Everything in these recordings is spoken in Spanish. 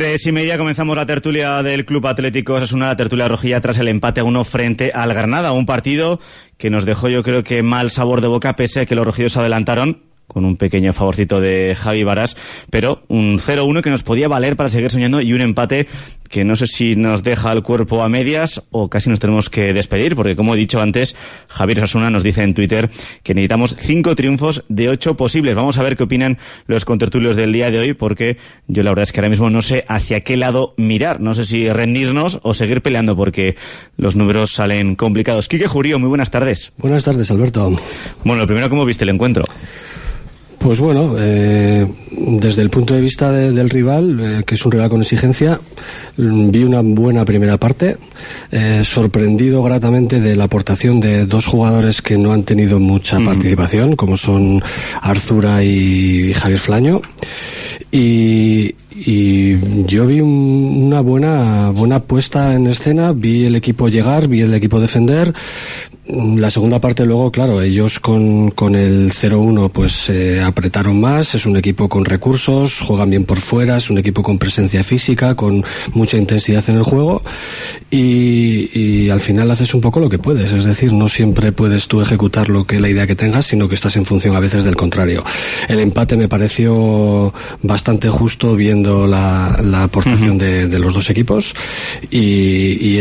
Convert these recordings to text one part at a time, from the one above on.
3:30 comenzamos la tertulia del Club Atlético Osasuna, la tertulia rojilla tras el empate a 1 frente al Granada, un partido que nos dejó, yo creo que mal sabor de boca, pese a que los rojillos adelantaron con un pequeño favorcito de Javi Varas, pero un 0-1 que nos podía valer para seguir soñando, y un empate que no sé si nos deja el cuerpo a medias o casi nos tenemos que despedir, porque como he dicho antes, Javier Osasuna nos dice en Twitter que necesitamos 5 triunfos de 8 posibles. Vamos a ver qué opinan los contertulios del día de hoy, porque yo la verdad es que ahora mismo no sé hacia qué lado mirar, no sé si rendirnos o seguir peleando, porque los números salen complicados. Quique Jurío, muy buenas tardes. Buenas tardes, Alberto. Bueno, lo primero, ¿cómo viste el encuentro? Pues bueno, desde el punto de vista del rival, que es un rival con exigencia, vi una buena primera parte, sorprendido gratamente de la aportación de 2 jugadores que no han tenido mucha participación, como son Arzura y Javier Flaño, y yo vi una buena puesta en escena, vi el equipo llegar, vi el equipo defender. La segunda parte luego, claro, ellos con el 0-1 pues apretaron más, es un equipo con recursos, juegan bien por fuera, es un equipo con presencia física, con mucha intensidad en el juego, y al final haces un poco lo que puedes, es decir, no siempre puedes tú ejecutar la idea que tengas, sino que estás en función a veces del contrario. El empate me pareció bastante justo viendo la aportación de los dos equipos, y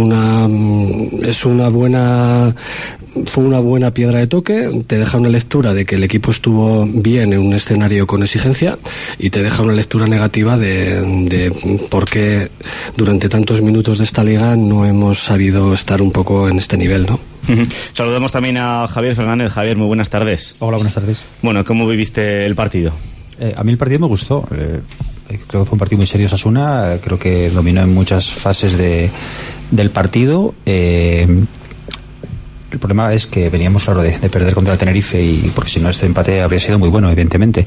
fue una buena piedra de toque, te deja una lectura de que el equipo estuvo bien en un escenario con exigencia, y te deja una lectura negativa de por qué durante tantos minutos de esta liga no hemos sabido estar un poco en este nivel, ¿no? Saludamos también a Javier Fernández. Javier, muy buenas tardes. Hola, buenas tardes. Bueno, ¿cómo viviste el partido? A mí el partido me gustó. Creo que fue un partido muy serio Osasuna, creo que dominó en muchas fases del partido. El problema es que veníamos, claro, de perder contra el Tenerife, y porque si no este empate habría sido muy bueno, evidentemente.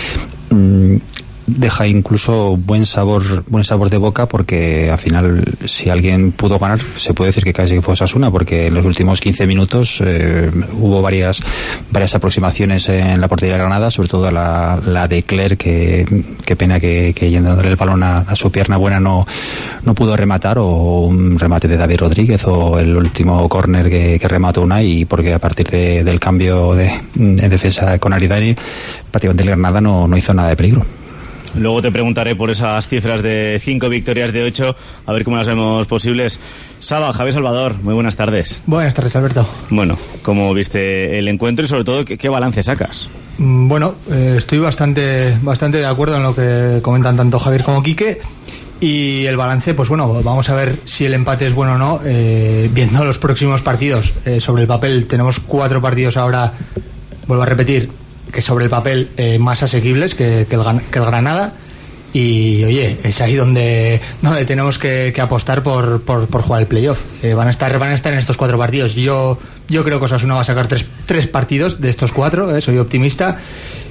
Deja incluso buen sabor de boca, porque al final, si alguien pudo ganar, se puede decir que casi fue Osasuna, porque en los últimos 15 minutos hubo varias aproximaciones en la portería de Granada, sobre todo la de Cler, que pena que yéndole el balón a su pierna buena no pudo rematar, o un remate de David Rodríguez, o el último córner que remató Unai, porque a partir del cambio en defensa con Aridani, prácticamente el Granada no hizo nada de peligro. Luego te preguntaré por esas cifras de 5 victorias de 8, a ver cómo las vemos posibles. Saba, Javier Salvador, muy buenas tardes. Buenas tardes, Alberto. Bueno, ¿cómo viste el encuentro y sobre todo qué balance sacas? Bueno, estoy bastante de acuerdo en lo que comentan tanto Javier como Quique. Y el balance, pues bueno, vamos a ver si el empate es bueno o no, viendo los próximos partidos. Sobre el papel tenemos 4 partidos ahora, vuelvo a repetir, que sobre el papel más asequibles que el Granada, y oye, es ahí donde tenemos que apostar por jugar el playoff. Van a estar en estos 4 partidos. Yo creo que Osasuna va a sacar 3 partidos de estos 4, soy optimista,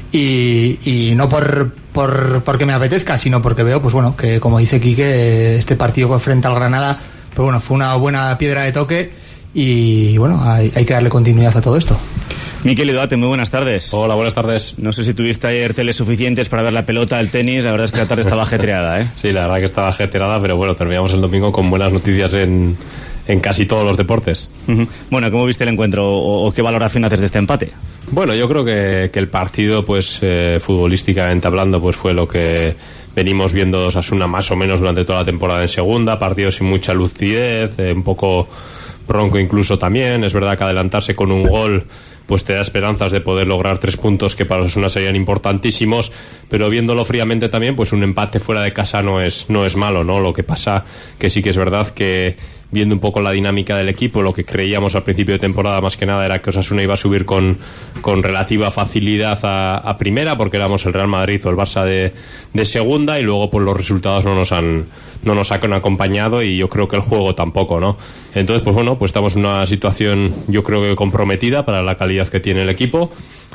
y no porque me apetezca, sino porque veo, pues bueno, que como dice Quique, este partido frente al Granada, pues bueno, fue una buena piedra de toque, y bueno, hay que darle continuidad a todo esto. Miquel Idoate, muy buenas tardes. Hola, buenas tardes. No sé si tuviste ayer teles suficientes para ver la pelota, el tenis. La verdad es que la tarde estaba ajetreada, ¿eh? Sí, la verdad que estaba ajetreada, pero bueno, terminamos el domingo con buenas noticias en casi todos los deportes. Bueno, ¿cómo viste el encuentro o qué valoración haces de este empate? Bueno, yo creo que el partido, pues futbolísticamente hablando, pues fue lo que venimos viendo Osasuna más o menos durante toda la temporada en segunda. Partido sin mucha lucidez, un poco bronco incluso también. Es verdad que adelantarse con un gol pues te da esperanzas de poder lograr 3 puntos que para Osasuna serían importantísimos, pero viéndolo fríamente también, pues un empate fuera de casa no es malo, ¿no? Lo que pasa que sí que es verdad que viendo un poco la dinámica del equipo, lo que creíamos al principio de temporada más que nada era que Osasuna iba a subir con relativa facilidad a primera, porque éramos el Real Madrid o el Barça de segunda, y luego pues los resultados no nos han acompañado, y yo creo que el juego tampoco, ¿no? Entonces, pues bueno, pues estamos en una situación yo creo que comprometida para la calidad que tiene el equipo,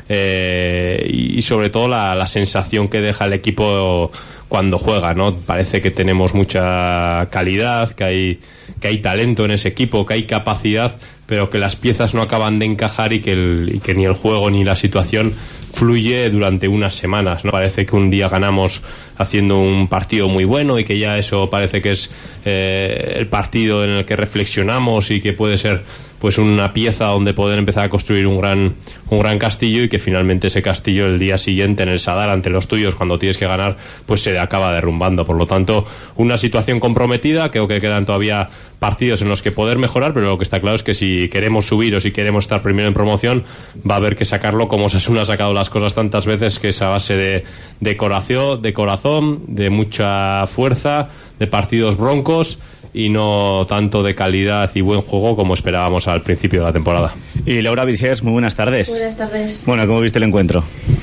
y sobre todo la sensación que deja el equipo cuando juega, ¿no? Parece que tenemos mucha calidad, que hay talento en ese equipo, que hay capacidad, pero que las piezas no acaban de encajar, y que ni el juego ni la situación fluye durante unas semanas, ¿no? Parece que un día ganamos haciendo un partido muy bueno y que ya eso parece que es el partido en el que reflexionamos y que puede ser pues una pieza donde poder empezar a construir un gran castillo, y que finalmente ese castillo el día siguiente en el Sadar ante los tuyos, cuando tienes que ganar, pues se acaba derrumbando. Por lo tanto, una situación comprometida. Creo que quedan todavía partidos en los que poder mejorar, pero lo que está claro es que si queremos subir o si queremos estar primero en promoción, va a haber que sacarlo como Osasuna ha sacado las cosas tantas veces, que es a base de corazón, de mucha fuerza, de partidos broncos, y no tanto de calidad y buen juego como esperábamos al principio de la temporada. Y Laura Vicés, muy buenas tardes. Buenas tardes. Bueno, ¿cómo viste el encuentro?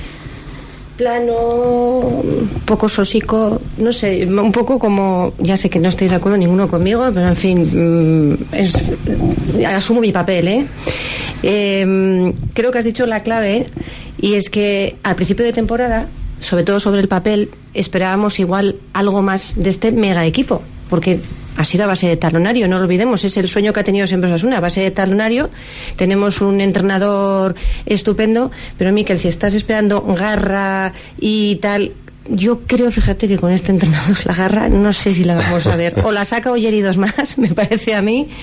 Plano, poco sosico, no sé, un poco como, ya sé que no estáis de acuerdo ninguno conmigo, pero en fin, asumo mi papel, creo que has dicho la clave, y es que al principio de temporada, sobre todo sobre el papel, esperábamos igual algo más de este mega equipo, porque ha sido a base de talonario, no lo olvidemos, es el sueño que ha tenido siempre Osasuna, a base de talonario. Tenemos un entrenador estupendo, pero Miquel, si estás esperando garra y tal, yo creo, fíjate, que con este entrenador la garra no sé si la vamos a ver, o la saca Oyer y dos más, me parece a mí,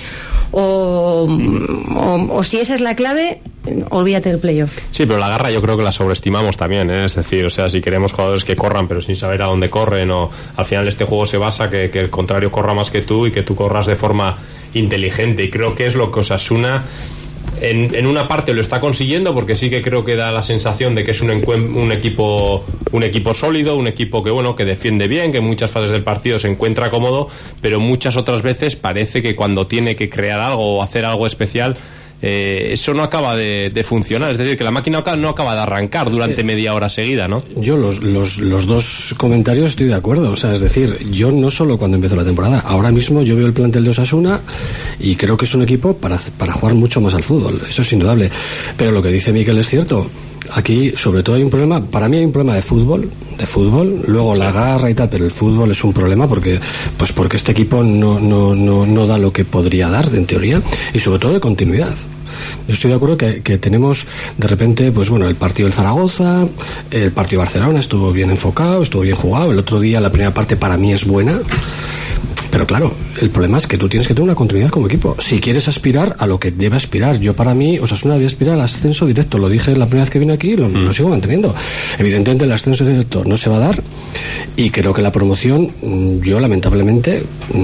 o si esa es la clave, olvídate del playoff. Sí, pero la garra yo creo que la sobreestimamos también, ¿eh? Es decir, o sea, si queremos jugadores que corran pero sin saber a dónde corren, o al final este juego se basa que el contrario corra más que tú y que tú corras de forma inteligente, y creo que es lo que Osasuna en una parte lo está consiguiendo, porque sí que creo que da la sensación de que es un equipo sólido, un equipo que bueno, que defiende bien, que en muchas fases del partido se encuentra cómodo, pero muchas otras veces parece que cuando tiene que crear algo o hacer algo especial, eso no acaba de funcionar, es decir, que la máquina no acaba de arrancar durante media hora seguida, ¿no? Yo los dos comentarios estoy de acuerdo, o sea, es decir, yo no solo cuando empezó la temporada, ahora mismo yo veo el plantel de Osasuna y creo que es un equipo para jugar mucho más al fútbol, eso es indudable, pero lo que dice Miquel es cierto. Aquí sobre todo hay un problema, para mí hay un problema de fútbol, luego la garra y tal, pero el fútbol es un problema porque este equipo no da lo que podría dar en teoría, y sobre todo de continuidad. Yo estoy de acuerdo que tenemos de repente, pues bueno, el partido del Zaragoza, el partido de Barcelona estuvo bien enfocado, estuvo bien jugado, el otro día la primera parte para mí es buena. Pero claro, el problema es que tú tienes que tener una continuidad como equipo. Si quieres aspirar a lo que debe aspirar, yo para mí, Osasuna debe aspirar al ascenso directo. Lo dije la primera vez que vine aquí, lo sigo manteniendo. Evidentemente el ascenso directo no se va a dar, y creo que la promoción, yo lamentablemente,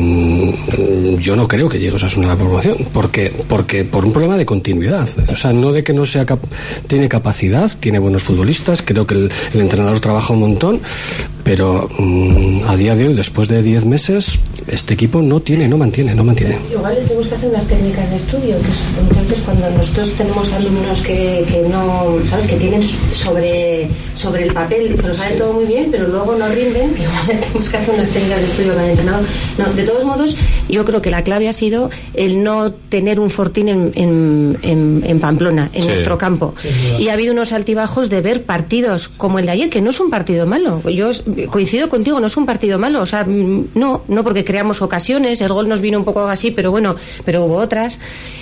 yo no creo que llegue Osasuna a la promoción, porque por un problema de continuidad. O sea, no de que no sea tiene capacidad, tiene buenos futbolistas, creo que el entrenador trabaja un montón, pero a día de hoy, después de 10 meses, este equipo no mantiene. Igual tenemos que hacer unas técnicas de estudio, que muchas veces cuando nosotros tenemos alumnos que no, ¿sabes?, que tienen sobre el papel, se lo saben todo muy bien, pero luego no rinden, que igual tenemos que hacer unas técnicas de estudio para el entrenador. No, de todos modos, yo creo que la clave ha sido el no tener un Fortín en Pamplona, en nuestro campo. Sí, y ha habido unos altibajos de ver partidos como el de ayer, que no es un partido malo. Yo coincido contigo, no es un partido malo, o sea, no porque creamos ocasiones, el gol nos vino un poco así, pero bueno, pero hubo otras.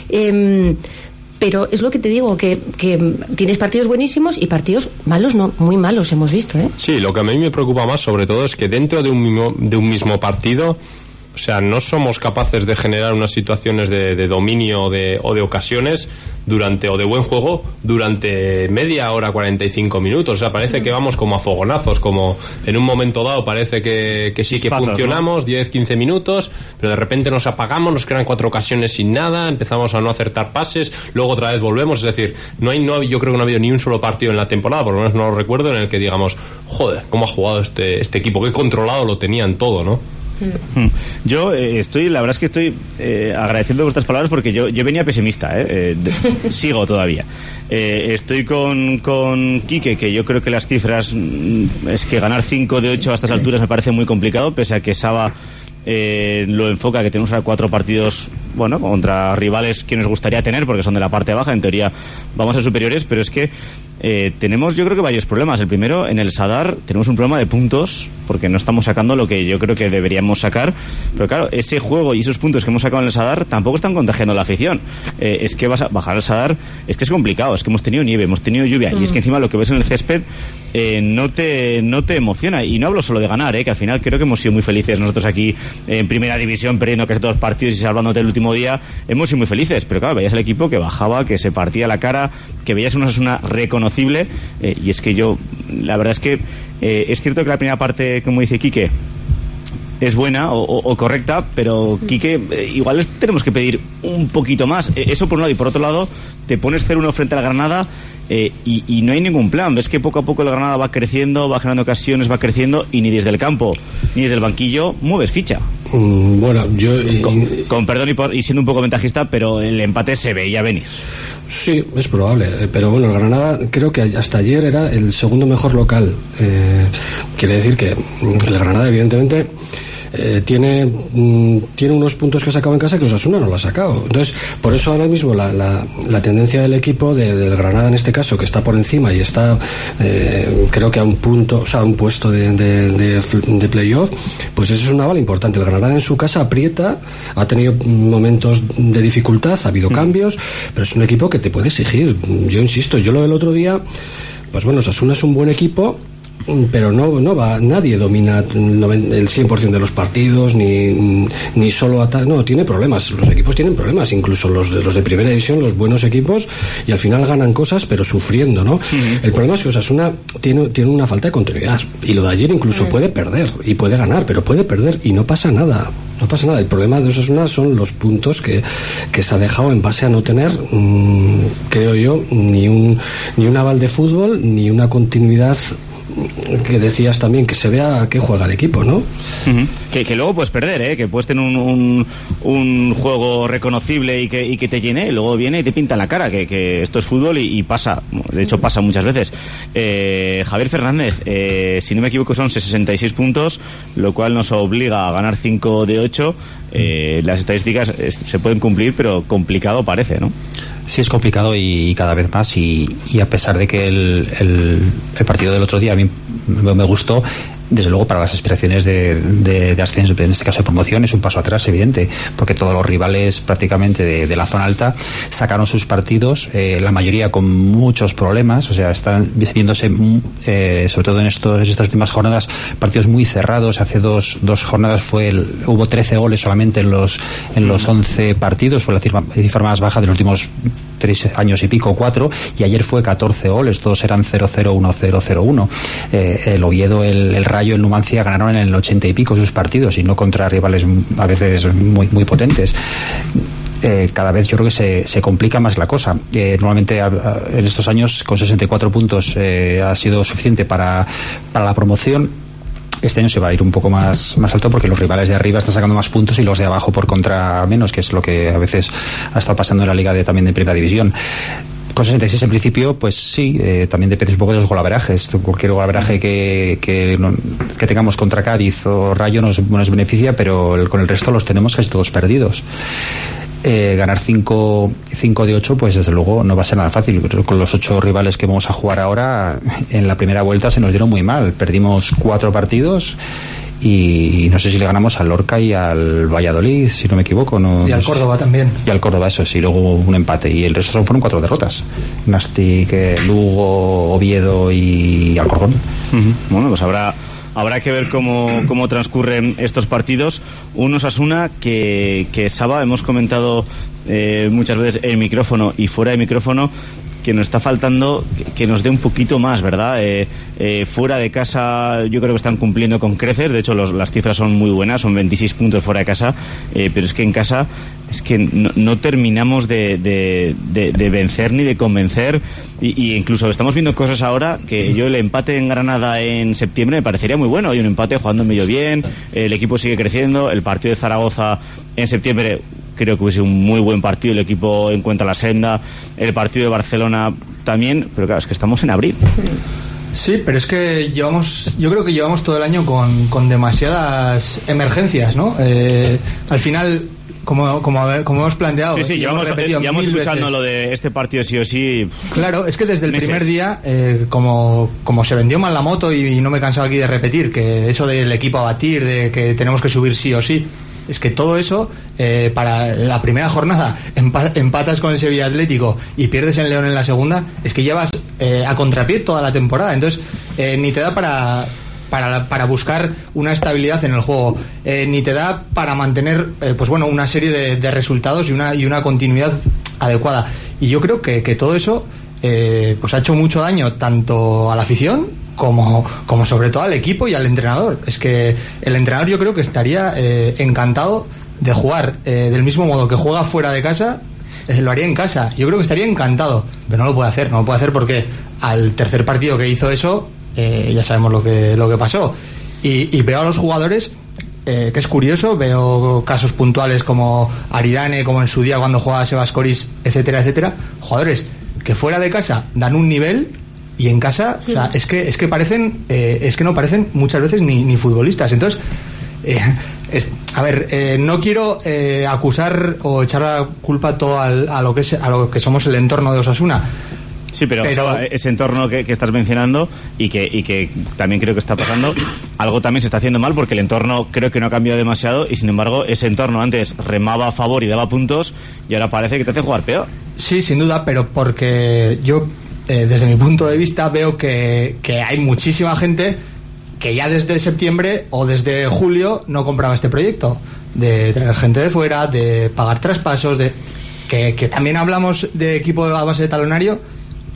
Pero es lo que te digo, que tienes partidos buenísimos y partidos malos, no, muy malos hemos visto, ¿eh? Sí, lo que a mí me preocupa más sobre todo es que dentro de un mismo partido, o sea, no somos capaces de generar unas situaciones de dominio o de ocasiones o de buen juego durante media hora, 45 minutos. O sea, parece que vamos como a fogonazos, como en un momento dado parece que sí que funcionamos, ¿no? 10, 15 minutos, pero de repente nos apagamos, nos crean 4 ocasiones sin nada, empezamos a no acertar pases, luego otra vez volvemos. Es decir, yo creo que no ha habido ni un solo partido en la temporada, por lo menos no lo recuerdo, en el que digamos, joder, cómo ha jugado este equipo, qué controlado lo tenían todo, ¿no? Yo la verdad es que estoy agradeciendo vuestras palabras, porque yo venía pesimista, sigo todavía. Estoy con Quique, que yo creo que las cifras es que ganar 5 de 8 a estas alturas me parece muy complicado, pese a que Saba lo enfoca, que tenemos ahora 4 partidos bueno, contra rivales que nos gustaría tener, porque son de la parte baja, en teoría vamos a ser superiores, pero es que tenemos, yo creo que varios problemas. El primero, en el Sadar tenemos un problema de puntos, porque no estamos sacando lo que yo creo que deberíamos sacar, pero claro, ese juego y esos puntos que hemos sacado en el Sadar tampoco están contagiando la afición. Es que vas a bajar al Sadar, es que es complicado, es que hemos tenido nieve, hemos tenido lluvia, y es que encima lo que ves en el césped no te emociona. Y no hablo solo de ganar, que al final creo que hemos sido muy felices nosotros aquí en primera división, perdiendo casi todos los partidos y salvándote el último día, hemos sido muy felices, pero claro, veías el equipo que bajaba, que se partía la cara, que veías una Osasuna reconocible, y es que yo, la verdad es que es cierto que la primera parte, como dice Quique, es buena o correcta, pero Quique, igual tenemos que pedir un poquito más. Eso por un lado, y por otro lado te pones 0-1 frente al Granada, y no hay ningún plan. Ves que poco a poco el Granada va creciendo, va generando ocasiones, va creciendo, y ni desde el campo ni desde el banquillo mueves ficha. Bueno, yo con perdón y siendo un poco ventajista, pero el empate se veía venir. Sí, es probable, pero bueno, el Granada creo que hasta ayer era el segundo mejor local. Quiere decir que el Granada, evidentemente, tiene unos puntos que ha sacado en casa que Osasuna no lo ha sacado. Entonces, por eso ahora mismo la tendencia del equipo del Granada, en este caso, que está por encima y está creo que a un punto, o sea, a un puesto de playoff, pues eso es una bala importante. El Granada en su casa aprieta, ha tenido momentos de dificultad, ha habido cambios, pero es un equipo que te puede exigir. Yo insisto, yo lo del otro día, pues bueno, Osasuna es un buen equipo, pero nadie domina el 100% de los partidos, ni solo no, tiene problemas, los equipos tienen problemas, incluso los de primera división, los buenos equipos, y al final ganan cosas pero sufriendo, ¿no? El problema es que Osasuna tiene una falta de continuidad, y lo de ayer incluso puede perder y puede ganar, pero puede perder y no pasa nada. No pasa nada. El problema de Osasuna son los puntos que se ha dejado en base a no tener, creo yo, ni un aval de fútbol, ni una continuidad, que decías también, que se vea a qué juega el equipo, ¿no? Que luego puedes perder, que puedes tener un juego reconocible y que te llene, y luego viene y te pinta en la cara, que esto es fútbol y pasa, de hecho pasa muchas veces. Javier Fernández, si no me equivoco son 66 puntos, lo cual nos obliga a ganar 5 de 8. Las estadísticas se pueden cumplir, pero complicado parece, ¿no? Sí, es complicado y cada vez más, y a pesar de que el partido del otro día a mí me gustó, desde luego para las aspiraciones de ascenso, en este caso de promoción, es un paso atrás evidente, porque todos los rivales prácticamente de la zona alta sacaron sus partidos, la mayoría con muchos problemas, o sea, están viéndose sobre todo en estas últimas jornadas, partidos muy cerrados. Hace dos jornadas hubo 13 goles solamente en los 11 partidos, fue la cifra más baja de los últimos 3 años y pico, 4, y ayer fue 14 goles, todos eran 0-0, 1-0, 0-1. El Oviedo, el Rayo, el Numancia ganaron en el 80 y pico sus partidos, y no contra rivales a veces muy, muy potentes. Cada vez yo creo que se complica más la cosa. Normalmente en estos años con 64 puntos ha sido suficiente para la promoción. Este año se va a ir un poco más alto, porque los rivales de arriba están sacando más puntos y los de abajo por contra menos, que es lo que a veces ha estado pasando en la liga también de primera división. Con 66 en principio, pues sí, también depende un poco de los golaverajes. Cualquier golaveraje que tengamos contra Cádiz o Rayo nos beneficia, pero con el resto los tenemos casi todos perdidos. Ganar 5 de 8, pues desde luego no va a ser nada fácil. Con los 8 rivales que vamos a jugar ahora, en la primera vuelta se nos dieron muy mal. Perdimos 4 partidos y no sé si le ganamos al Lorca y al Valladolid, si no me equivoco. Y al Córdoba también. Y al Córdoba, eso sí, luego un empate. Y el resto fueron 4 derrotas. Nastic, Lugo, Oviedo y Alcorcón. Bueno, pues habrá que ver cómo transcurren estos partidos. Un Osasuna que Saba, hemos comentado muchas veces en micrófono y fuera de micrófono, que nos está faltando que nos dé un poquito más, ¿verdad? Fuera de casa yo creo que están cumpliendo con creces, de hecho las cifras son muy buenas, son 26 puntos fuera de casa, pero es que en casa es que no terminamos de vencer ni de convencer, y incluso estamos viendo cosas ahora que yo, el empate en Granada en septiembre me parecería muy bueno. Hay un empate jugando medio bien, el equipo sigue creciendo. El partido de Zaragoza en septiembre creo que hubiese un muy buen partido, el equipo encuentra la senda. El partido de Barcelona también, pero claro, es que estamos en abril. Sí, pero es que yo creo que llevamos todo el año con demasiadas emergencias, ¿no? Al final como hemos planteado. Sí, llevamos escuchando lo de este partido sí o sí. Claro, es que desde el primer día, como se vendió mal la moto, y no me he cansado aquí de repetir, que eso del equipo a batir, de que tenemos que subir sí o sí, es que todo eso, para la primera jornada empatas con el Sevilla Atlético y pierdes en León en la segunda, es que llevas a contrapié toda la temporada. Entonces, ni te da para buscar una estabilidad en el juego, ni te da para mantener una serie de resultados y una continuidad adecuada. Y yo creo que todo eso ha hecho mucho daño tanto a la afición como sobre todo al equipo y al entrenador. Es que el entrenador, yo creo que estaría encantado de jugar del mismo modo que juega fuera de casa, lo haría en casa. Yo creo que estaría encantado, pero no lo puede hacer porque al tercer partido que hizo eso, ya sabemos lo que pasó. Y veo a los jugadores, que es curioso, veo casos puntuales como Aridane, como en su día cuando jugaba Sebas Coris, etcétera, jugadores que fuera de casa dan un nivel y en casa, o sea, es que parecen, es que no parecen muchas veces ni futbolistas. Entonces, no quiero acusar o echar la culpa todo a lo que somos el entorno de Osasuna. Sí, pero ese entorno que estás mencionando y que también creo que está pasando, algo también se está haciendo mal, porque el entorno creo que no ha cambiado demasiado y sin embargo ese entorno antes remaba a favor y daba puntos y ahora parece que te hace jugar peor. Sí, sin duda, pero porque yo desde mi punto de vista veo que hay muchísima gente que ya desde septiembre o desde julio no compraba este proyecto, de traer gente de fuera, de pagar traspasos, que también hablamos de equipo a base de talonario.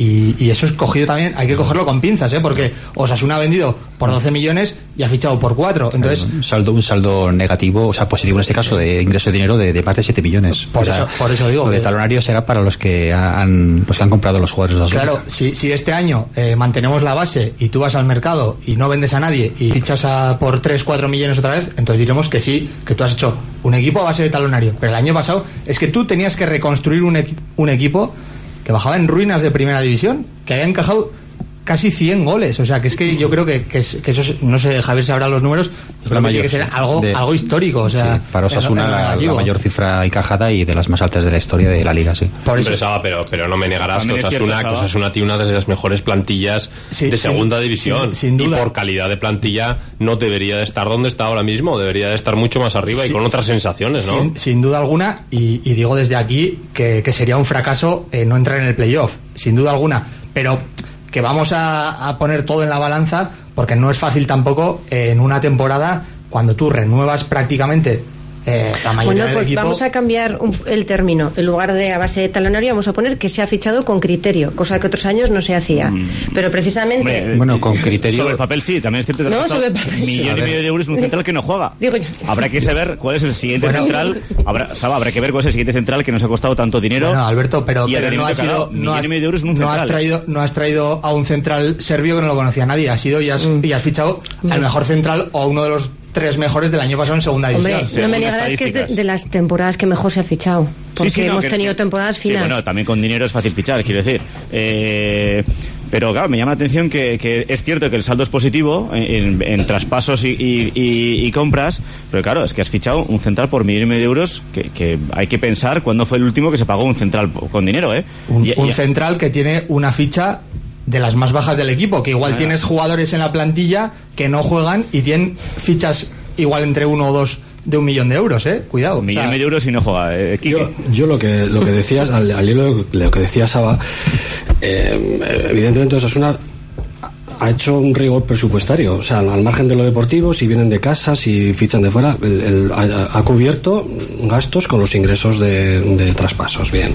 Y eso es cogido también, hay que cogerlo con pinzas, porque Osasuna ha vendido por 12 millones y ha fichado por 4. Entonces, un saldo negativo, o sea, positivo en este caso, de ingreso de dinero de más de 7 millones. Por eso digo. Lo de talonario será para los que han comprado los jugadores de Osasuna. Claro, si este año mantenemos la base y tú vas al mercado y no vendes a nadie y fichas por 3-4 millones otra vez, entonces diremos que sí, que tú has hecho un equipo a base de talonario. Pero el año pasado es que tú tenías que reconstruir un equipo que bajaba en ruinas de primera división, que había encajado casi 100 goles. O sea, que es que yo creo que eso, no sé, Javier sabrá los números, pero tiene que ser algo histórico. O sea, sí, para Osasuna la mayor cifra encajada y de las más altas de la historia de la Liga, sí. Por eso. Pero no me negarás que Osasuna tiene una de las mejores plantillas de segunda división. Sin duda. Y por calidad de plantilla no debería de estar donde está ahora mismo, debería de estar mucho más arriba y con otras sensaciones, ¿no? Sin duda alguna, y digo desde aquí que sería un fracaso no entrar en el playoff, sin duda alguna. Pero que vamos a poner todo en la balanza, porque no es fácil tampoco en una temporada cuando tú renuevas prácticamente la mayoría del equipo. Vamos a cambiar el término. En lugar de a base de talonario, vamos a poner que se ha fichado con criterio, cosa que otros años no se hacía. Pero precisamente... con criterio... Sobre el papel sí, también es cierto que sobre el papel, millón y medio de euros en un central que no juega. Digo yo. Habrá que saber cuál es el siguiente central. Habrá que ver cuál es el siguiente central que nos ha costado tanto dinero. Bueno, Alberto, pero no ha sido... millón y medio de euros en un central. No has traído a un central serbio que no lo conocía nadie. Has ido y has fichado al mejor central o a uno de los 3 mejores del año pasado en segunda división. Hombre, no me negarás que es de las temporadas que mejor se ha fichado, porque hemos tenido temporadas finas. Sí, bueno, también con dinero es fácil fichar, quiero decir. Pero claro, me llama la atención que es cierto que el saldo es positivo en traspasos y compras, pero claro, es que has fichado un central por 1,5 millones de euros, que hay que pensar cuándo fue el último que se pagó un central con dinero, un central que tiene una ficha de las más bajas del equipo, que igual tienes jugadores en la plantilla que no juegan y tienen fichas igual entre 1 o 2 de 1 millón de euros, cuidado. 1,5 millones de euros y no juega, yo lo que decías, al hilo de lo que decía Saba, evidentemente Osasuna ha hecho un rigor presupuestario, o sea, al margen de lo deportivo, si vienen de casa, si fichan de fuera, ha cubierto gastos con los ingresos de traspasos, bien.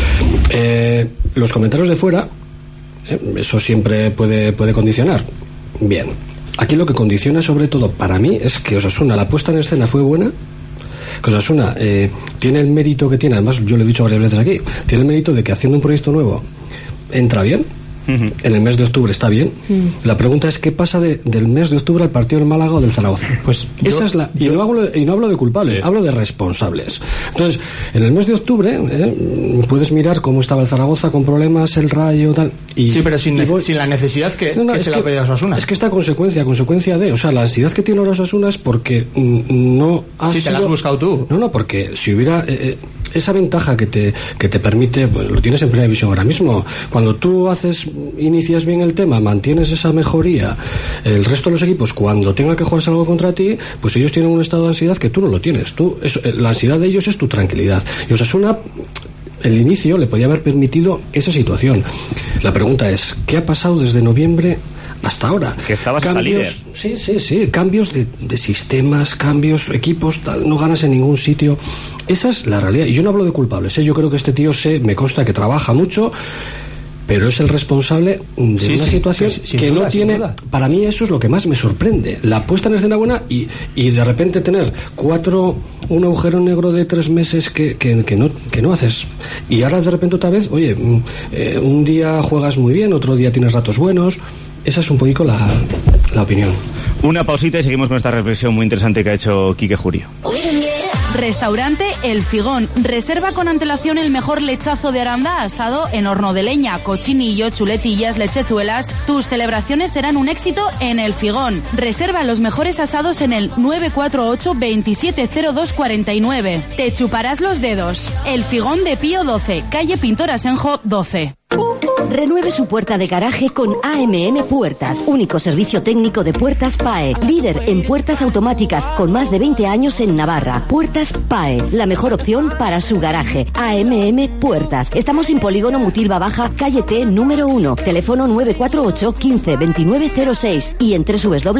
Los comentarios de fuera, eso siempre puede condicionar. Bien, aquí lo que condiciona sobre todo para mí es que Osasuna, la puesta en escena fue buena, que Osasuna tiene el mérito que tiene, además yo lo he dicho varias veces aquí, tiene el mérito de que haciendo un proyecto nuevo entra bien, En el mes de octubre está bien. La pregunta es qué pasa del mes de octubre al partido del Málaga o del Zaragoza. Pues esa es la. Y no hablo de culpables, hablo de responsables. Entonces, en el mes de octubre puedes mirar cómo estaba el Zaragoza con problemas, el Rayo, tal. Sí, pero sin la necesidad que se la ha pedido a Osasuna. Es que esta consecuencia de, o sea, la ansiedad que tiene ahora Osasuna es porque no has. Sí, te la has buscado tú. No, porque si hubiera esa ventaja que te permite, pues lo tienes en primera división ahora mismo. Cuando tú inicias bien el tema, mantienes esa mejoría, el resto de los equipos, cuando tenga que jugarse algo contra ti, pues ellos tienen un estado de ansiedad que tú no lo tienes. La ansiedad de ellos es tu tranquilidad. Y Osasuna, el inicio le podía haber permitido esa situación. La pregunta es, ¿qué ha pasado desde noviembre hasta ahora? Que estabas hasta líder. Sí, cambios de sistemas, cambios, equipos, tal, no ganas en ningún sitio. Esa es la realidad. Y yo no hablo de culpables, yo creo que este tío me consta que trabaja mucho, pero es el responsable de una situación que no tiene. Para mí eso es lo que más me sorprende, la puesta en escena buena y de repente tener un agujero negro de 3 meses que no haces, y ahora de repente otra vez, oye, un día juegas muy bien, otro día tienes ratos buenos. Esa es un poquito la opinión. Una pausita y seguimos con esta reflexión muy interesante que ha hecho Quique Jurio. Restaurante El Figón. Reserva con antelación el mejor lechazo de Aranda asado en horno de leña, cochinillo, chuletillas, lechezuelas. Tus celebraciones serán un éxito en El Figón. Reserva los mejores asados en el 948 270249. Te chuparás los dedos. El Figón de Pío 12, calle Pintor Asenjo 12. Renueve su puerta de garaje con AMM Puertas, único servicio técnico de puertas PAE, líder en puertas automáticas con más de 20 años en Navarra. Puertas PAE, la mejor opción para su garaje. AMM Puertas. Estamos en Polígono Mutilva Baja, calle T número 1, teléfono 948 15 2906 y en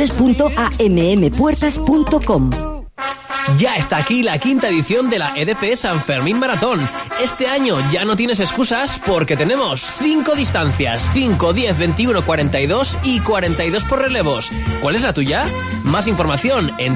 www.ammpuertas.com. Ya está aquí la 5ª edición de la EDP San Fermín Maratón. Este año ya no tienes excusas porque tenemos 5 distancias, 5, 10, 21, 42 y 42 por relevos. ¿Cuál es la tuya? Más información en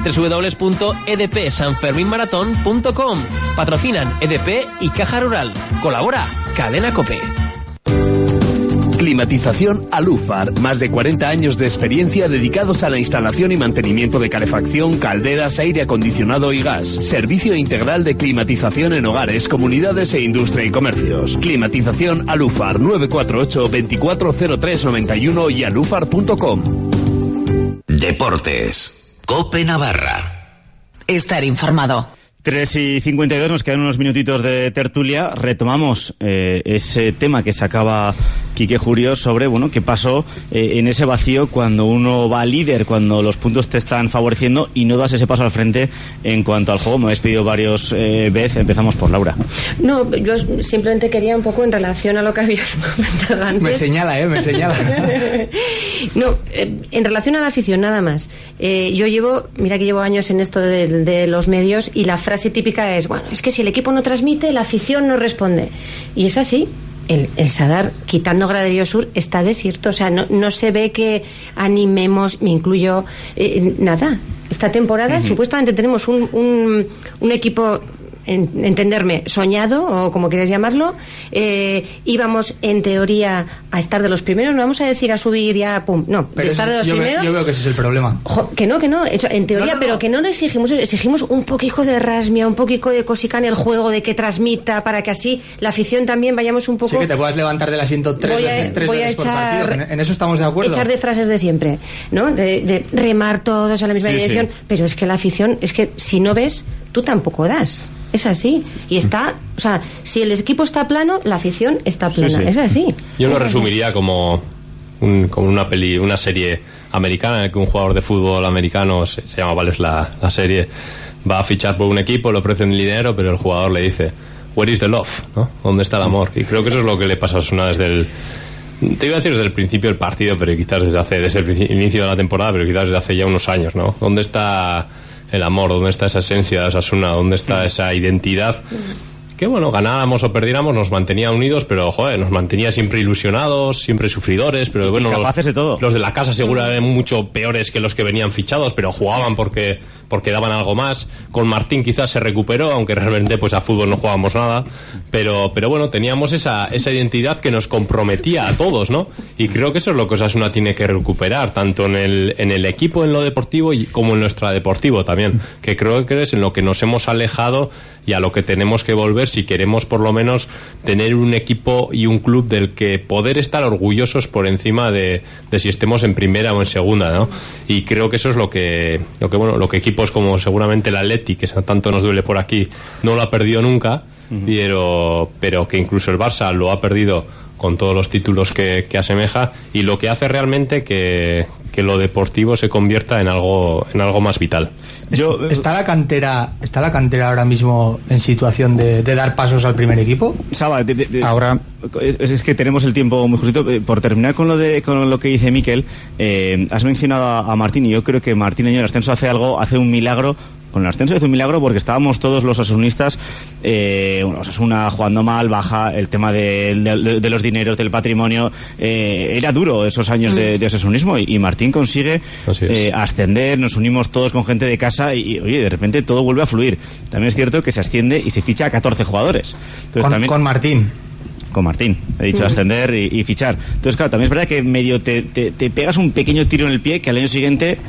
www.edpsanferminmaraton.com. Patrocinan EDP y Caja Rural. Colabora Cadena COPE. Climatización Alufar. Más de 40 años de experiencia dedicados a la instalación y mantenimiento de calefacción, calderas, aire acondicionado y gas. Servicio integral de climatización en hogares, comunidades e industria y comercios. Climatización Alufar 948 240391 y alufar.com. Deportes. COPE Navarra. Estar informado. 3:52, nos quedan unos minutitos de tertulia. Retomamos ese tema que sacaba Quique Jurio sobre, qué pasó en ese vacío cuando uno va líder, cuando los puntos te están favoreciendo y no das ese paso al frente en cuanto al juego. Me habéis pedido varios veces. Empezamos por Laura. No, yo simplemente quería un poco en relación a lo que habías comentado antes. Me señala. No, en relación a la afición, nada más. Yo llevo años en esto de los medios y la frase típica es, es que si el equipo no transmite, la afición no responde. Y es así. El Sadar, quitando Graderío Sur, está desierto. O sea, no se ve que animemos, me incluyo, nada. Esta temporada supuestamente tenemos un equipo, entenderme, soñado, o como quieras llamarlo. Íbamos, en teoría, a estar de los primeros. No vamos a decir a subir ya, pum. No, pero de estar de los primeros. Yo veo que ese es el problema. Que no. En teoría, no. Pero que no lo exigimos. Exigimos un poquito de rasmia, un poquito de cosica en el juego, de que transmita, para que así la afición también vayamos un poco. Sí, que te puedas levantar del asiento tres veces por partido. En eso estamos de acuerdo. Echar de frases de siempre, ¿no? De remar todos a la misma dirección. Sí. Pero es que la afición, es que si no ves, tú tampoco das. Es así. Y está, o sea, si el equipo está plano, la afición está plana. Sí. Es así. Yo lo resumiría como una serie americana en la que un jugador de fútbol americano, se llama Vales la serie, va a fichar por un equipo, le ofrecen dinero, pero el jugador le dice, where is the love? ¿No? ¿Dónde está el amor? Y creo que eso es lo que le pasa a Osasuna te iba a decir desde el principio del partido, pero quizás desde el inicio de la temporada, pero quizás desde hace ya unos años, ¿no? ¿Dónde está el amor? ¿Dónde está esa esencia de Osasuna? ¿Dónde está esa identidad bueno, ganábamos o perdiéramos, nos mantenía unidos, pero joder, nos mantenía siempre ilusionados, siempre sufridores, pero bueno, capaces de todo. Los de la casa seguramente mucho peores que los que venían fichados, pero jugaban porque daban algo más. Con Martín quizás se recuperó, aunque realmente pues a fútbol no jugábamos nada, pero bueno, teníamos esa identidad que nos comprometía a todos, ¿no? Y creo que eso es lo que Osasuna tiene que recuperar, tanto en el equipo, en lo deportivo, como en lo extradeportivo también, que creo que es en lo que nos hemos alejado y a lo que tenemos que volver si queremos por lo menos tener un equipo y un club del que poder estar orgullosos por encima de si estemos en primera o en segunda, ¿no? Y creo que eso es lo que equipos como seguramente el Atleti, que tanto nos duele por aquí, no lo ha perdido nunca, pero que incluso el Barça lo ha perdido con todos los títulos que asemeja, y lo que hace realmente que lo deportivo se convierta en algo más vital. ¿Está la cantera ahora mismo en situación de dar pasos al primer equipo? Saba, ahora es que tenemos el tiempo muy justito. Por terminar con lo que dice Miquel, has mencionado a Martín, y yo creo que Martín en el ascenso hace un milagro. Con el ascenso hizo un milagro porque estábamos todos los osasunistas, Osasuna jugando mal, baja, el tema de los dineros, del patrimonio, era duro esos años de osasunismo, y Martín consigue ascender, nos unimos todos con gente de casa y oye, de repente todo vuelve a fluir. También es cierto que se asciende y se ficha a 14 jugadores. Entonces, con Martín. Con Martín, he dicho ascender y fichar. Entonces, claro, también es verdad que medio te pegas un pequeño tiro en el pie, que al año siguiente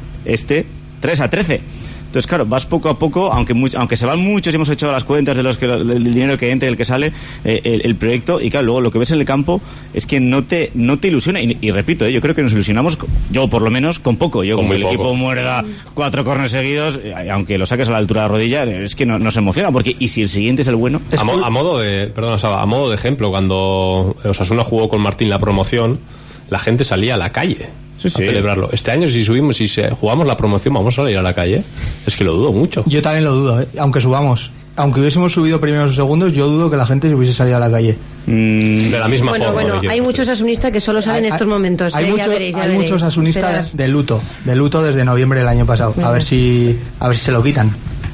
3 a 13. Entonces, claro, vas poco a poco, aunque se van muchos y hemos hecho las cuentas del dinero que entra y el que sale, el proyecto, y claro, luego lo que ves en el campo es que no te ilusiona, y repito, yo creo que nos ilusionamos, yo por lo menos, con poco. Yo, como el equipo muerda 4 córneres seguidos, aunque lo saques a la altura de la rodilla, es que nos emociona, porque y si el siguiente es el bueno... A modo de ejemplo, cuando Osasuna jugó con Martín la promoción, la gente salía a la calle a celebrarlo. Este año si jugamos la promoción, ¿vamos a salir a la calle? Es que lo dudo mucho. Yo también lo dudo, aunque subamos. Aunque hubiésemos subido primeros o segundos, yo dudo que la gente se hubiese salido a la calle. De la misma forma. Bueno, hay muchos asunistas que solo salen en estos momentos. Hay muchos asunistas de luto desde noviembre del año pasado. A ver si se lo quitan.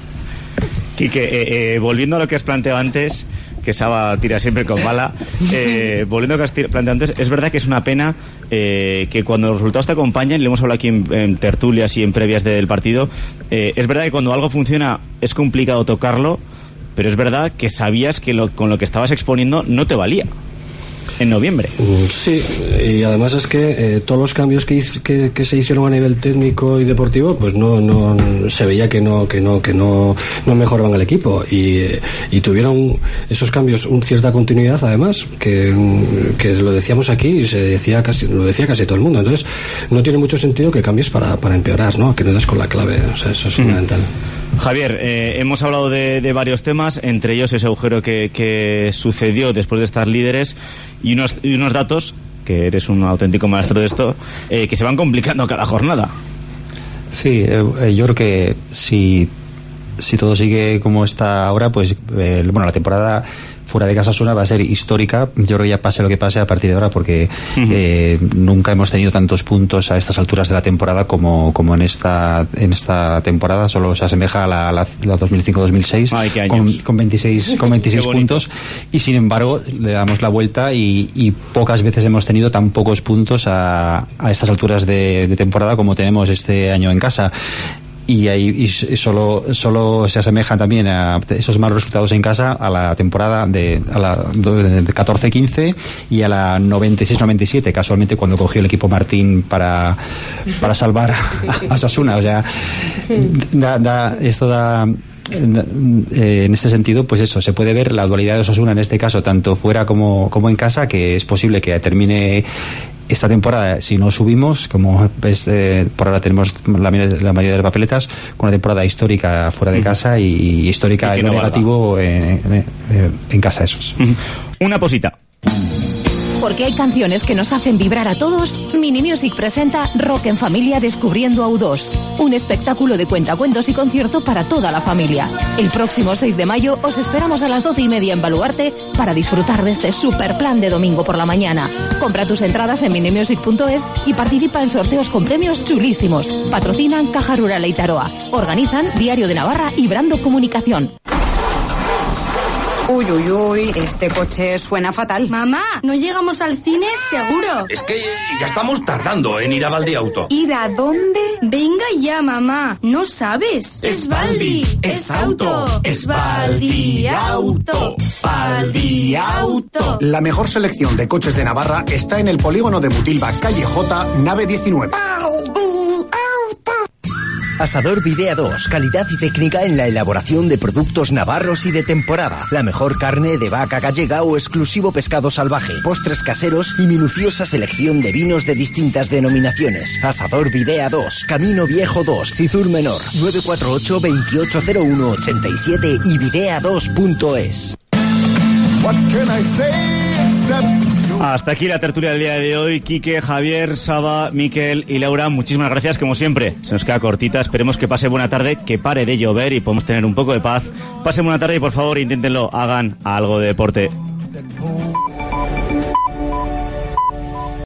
Quique, volviendo a lo que has planteado antes, que Saba tira siempre con bala, volviendo a lo que has planteado antes, es verdad que es una pena que cuando los resultados te acompañan, le hemos hablado aquí en tertulias y en previas del partido, es verdad que cuando algo funciona es complicado tocarlo, pero es verdad que sabías que con lo que estabas exponiendo no te valía en noviembre. Sí, y además es que todos los cambios que se hicieron a nivel técnico y deportivo, pues no se veía que no mejoraban el equipo, y tuvieron esos cambios cierta continuidad, además, que lo decíamos aquí y lo decía casi todo el mundo. Entonces no tiene mucho sentido que cambies para empeorar, ¿no? Que no des con la clave, o sea, eso es fundamental. Javier, hemos hablado de varios temas, entre ellos ese agujero que sucedió después de estar líderes, y unos datos, que eres un auténtico maestro de esto, que se van complicando cada jornada. Sí, yo creo que si todo sigue como está ahora, pues la temporada fuera de casa Osasuna va a ser histórica. Yo creo que ya pase lo que pase a partir de ahora, porque nunca hemos tenido tantos puntos a estas alturas de la temporada como en esta temporada. Solo se asemeja a la 2005-2006 con 26 puntos, y sin embargo le damos la vuelta y pocas veces hemos tenido tan pocos puntos a estas alturas de temporada como tenemos este año en casa. Y solo se asemejan también a esos malos resultados en casa a la temporada de 14-15 y a la 96-97, casualmente cuando cogió el equipo Martín para salvar a Osasuna. O sea, esto da en este sentido, pues eso, se puede ver la dualidad de Osasuna en este caso, tanto fuera como en casa, que es posible que termine esta temporada, si no subimos, como ves, por ahora tenemos la mayoría de las papeletas, con una temporada histórica fuera de casa y histórica en negativo en casa esos. Una posita. Porque hay canciones que nos hacen vibrar a todos, Mini Music presenta Rock en Familia Descubriendo a U2, un espectáculo de cuentacuentos y concierto para toda la familia. El próximo 6 de mayo os esperamos a las 12:30 en Baluarte para disfrutar de este super plan de domingo por la mañana. Compra tus entradas en minimusic.es y participa en sorteos con premios chulísimos. Patrocinan Caja Rural Eitaroa. Organizan Diario de Navarra y Brando Comunicación. Uy, uy, uy, este coche suena fatal. Mamá, no llegamos al cine seguro. Es que ya estamos tardando en ir a Valdiauto. ¿Ir a dónde? Venga ya, mamá. No sabes. Es Valdi. Es auto. Es Valdiauto. Valdiauto. La mejor selección de coches de Navarra está en el polígono de Butilva, calle J, nave 19. Asador Videa 2, calidad y técnica en la elaboración de productos navarros y de temporada. La mejor carne de vaca gallega o exclusivo pescado salvaje, postres caseros y minuciosa selección de vinos de distintas denominaciones. Asador Videa 2, Camino Viejo 2, Cizur Menor, 948-2801-87 y videa2.es. Hasta aquí la tertulia del día de hoy. Quique, Javier, Saba, Miquel y Laura, muchísimas gracias como siempre. Se nos queda cortita, esperemos que pase buena tarde, que pare de llover y podemos tener un poco de paz. Pasen buena tarde y por favor inténtenlo, hagan algo de deporte.